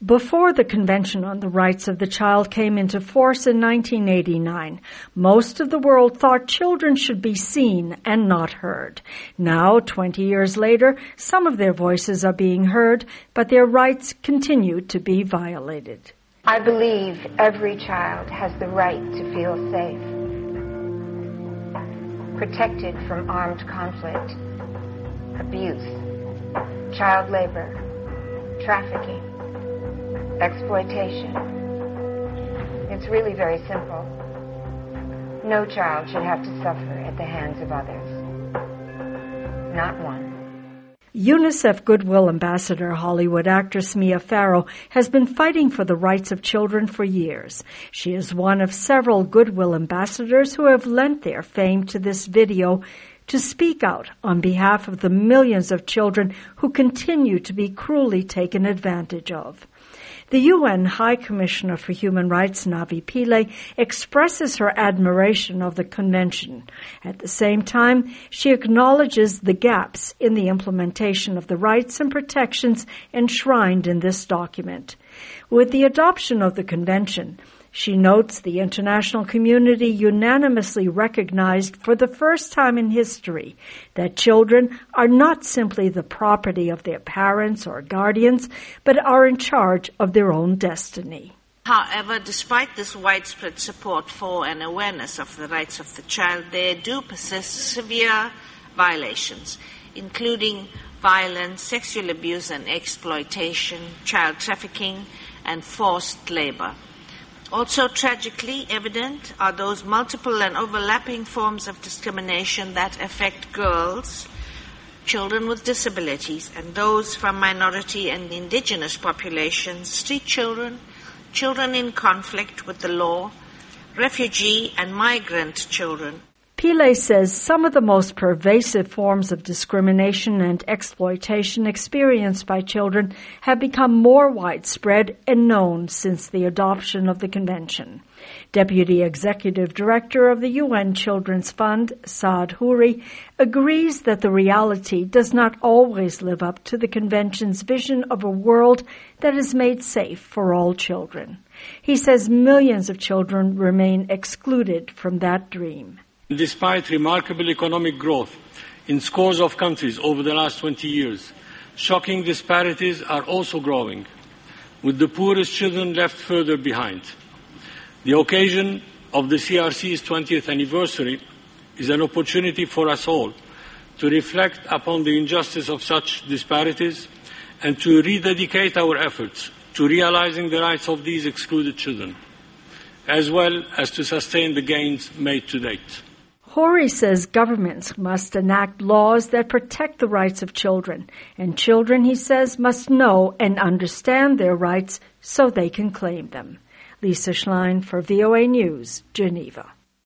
Before the Convention on the Rights of the Child came into force in 1989, most of the world thought children should be seen and not heard. Now, 20 years later, some of their voices are being heard, but their rights continue to be violated. I believe every child has the right to feel safe, protected from armed conflict, abuse, child labor, trafficking, exploitation. It's really very simple. No child should have to suffer at the hands of others. Not one. UNICEF Goodwill Ambassador Hollywood actress Mia Farrow has been fighting for the rights of children for years. She is one of several Goodwill ambassadors who have lent their fame to this video to speak out on behalf of the millions of children who continue to be cruelly taken advantage of. The UN High Commissioner for Human Rights, Navi Pillay, expresses her admiration of the convention. At the same time, she acknowledges the gaps in the implementation of the rights and protections enshrined in this document. With the adoption of the convention, she notes the international community unanimously recognized for the first time in history that children are not simply the property of their parents or guardians, but are in charge of their own destiny. However, despite this widespread support for and awareness of the rights of the child, there do persist severe violations, including violence, sexual abuse and exploitation, child trafficking, and forced labor. Also tragically evident are those multiple and overlapping forms of discrimination that affect girls, children with disabilities, and those from minority and indigenous populations, street children, children in conflict with the law, refugee and migrant children. Pillay says some of the most pervasive forms of discrimination and exploitation experienced by children have become more widespread and known since the adoption of the Convention. Deputy Executive Director of the UN Children's Fund, Saad Houri, agrees that the reality does not always live up to the Convention's vision of a world that is made safe for all children. He says millions of children remain excluded from that dream. Despite remarkable economic growth in scores of countries over the last 20 years, shocking disparities are also growing, with the poorest children left further behind. The occasion of the CRC's 20th anniversary is an opportunity for us all to reflect upon the injustice of such disparities and to rededicate our efforts to realizing the rights of these excluded children, as well as to sustain the gains made to date. Houri says governments must enact laws that protect the rights of children, and children, he says, must know and understand their rights so they can claim them. Lisa Schlein for VOA News, Geneva.